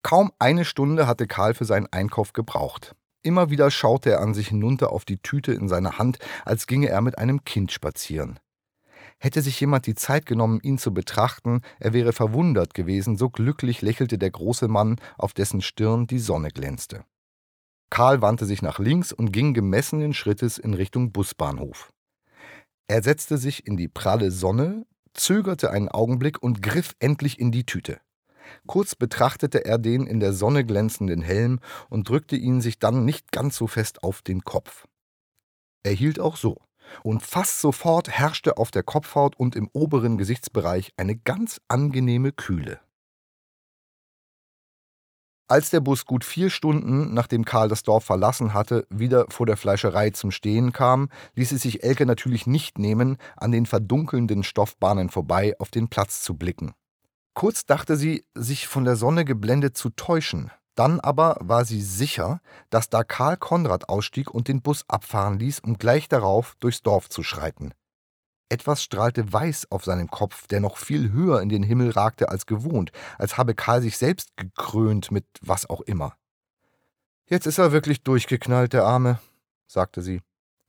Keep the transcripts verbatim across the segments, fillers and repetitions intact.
Kaum eine Stunde hatte Karl für seinen Einkauf gebraucht. Immer wieder schaute er an sich hinunter auf die Tüte in seiner Hand, als ginge er mit einem Kind spazieren. Hätte sich jemand die Zeit genommen, ihn zu betrachten, er wäre verwundert gewesen, so glücklich lächelte der große Mann, auf dessen Stirn die Sonne glänzte. Karl wandte sich nach links und ging gemessenen Schrittes in Richtung Busbahnhof. Er setzte sich in die pralle Sonne, zögerte einen Augenblick und griff endlich in die Tüte. Kurz betrachtete er den in der Sonne glänzenden Helm und drückte ihn sich dann nicht ganz so fest auf den Kopf. Er hielt auch so, und fast sofort herrschte auf der Kopfhaut und im oberen Gesichtsbereich eine ganz angenehme Kühle. Als der Bus gut vier Stunden, nachdem Karl das Dorf verlassen hatte, wieder vor der Fleischerei zum Stehen kam, ließ es sich Elke natürlich nicht nehmen, an den verdunkelnden Stoffbahnen vorbei auf den Platz zu blicken. Kurz dachte sie, sich von der Sonne geblendet zu täuschen. Dann aber war sie sicher, dass da Karl Konrad ausstieg und den Bus abfahren ließ, um gleich darauf durchs Dorf zu schreiten. Etwas strahlte weiß auf seinem Kopf, der noch viel höher in den Himmel ragte als gewohnt, als habe Karl sich selbst gekrönt mit was auch immer. »Jetzt ist er wirklich durchgeknallt, der Arme«, sagte sie.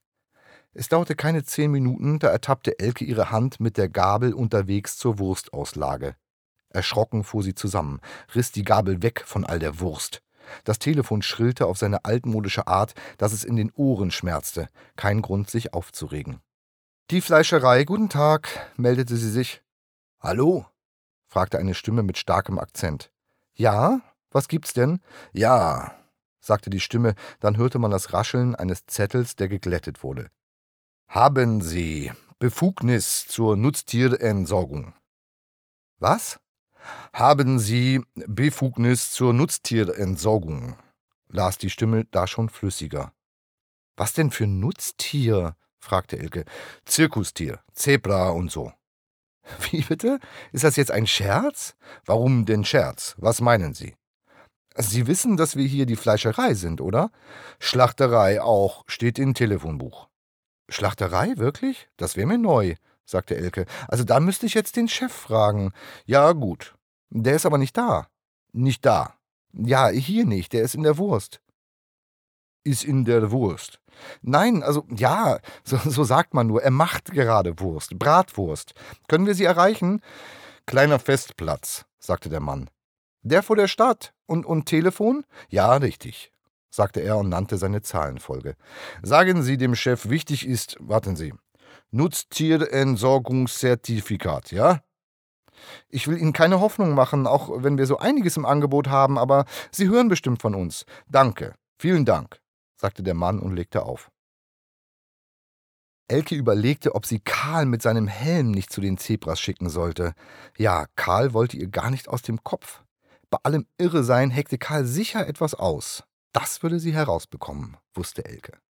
Es dauerte keine zehn Minuten, da ertappte Elke ihre Hand mit der Gabel unterwegs zur Wurstauslage. Erschrocken fuhr sie zusammen, riss die Gabel weg von all der Wurst. Das Telefon schrillte auf seine altmodische Art, dass es in den Ohren schmerzte. Kein Grund, sich aufzuregen. »Die Fleischerei, guten Tag«, meldete sie sich. »Hallo?«, fragte eine Stimme mit starkem Akzent. »Ja, was gibt's denn?« »Ja«, sagte die Stimme, dann hörte man das Rascheln eines Zettels, der geglättet wurde. »Haben Sie Befugnis zur Nutztierentsorgung?« »Was?« »Haben Sie Befugnis zur Nutztierentsorgung?«, las die Stimme da schon flüssiger. »Was denn für Nutztier?«, fragte Elke. »Zirkustier, Zebra und so.« »Wie bitte? Ist das jetzt ein Scherz?« »Warum denn Scherz? Was meinen Sie?« »Sie wissen, dass wir hier die Fleischerei sind, oder?« »Schlachterei auch, steht im Telefonbuch.« »Schlachterei, wirklich? Das wäre mir neu«, sagte Elke. »Also da müsste ich jetzt den Chef fragen.« »Ja, gut. Der ist aber nicht da.« »Nicht da?« »Ja, hier nicht, der ist in der Wurst.« »Ist in der Wurst?« »Nein, also ja, so, so sagt man nur. Er macht gerade Wurst, Bratwurst. Können wir Sie erreichen?« »Kleiner Festplatz«, sagte der Mann. »Der vor der Stadt? Und, und Telefon?« »Ja, richtig«, sagte er und nannte seine Zahlenfolge. »Sagen Sie dem Chef, wichtig ist, warten Sie, Nutztierentsorgungszertifikat, ja?« »Ich will Ihnen keine Hoffnung machen, auch wenn wir so einiges im Angebot haben, aber Sie hören bestimmt von uns. Danke, vielen Dank«, sagte der Mann und legte auf. Elke überlegte, ob sie Karl mit seinem Helm nicht zu den Zebras schicken sollte. Ja, Karl wollte ihr gar nicht aus dem Kopf. Bei allem Irresein heckte Karl sicher etwas aus. Das würde sie herausbekommen, wusste Elke.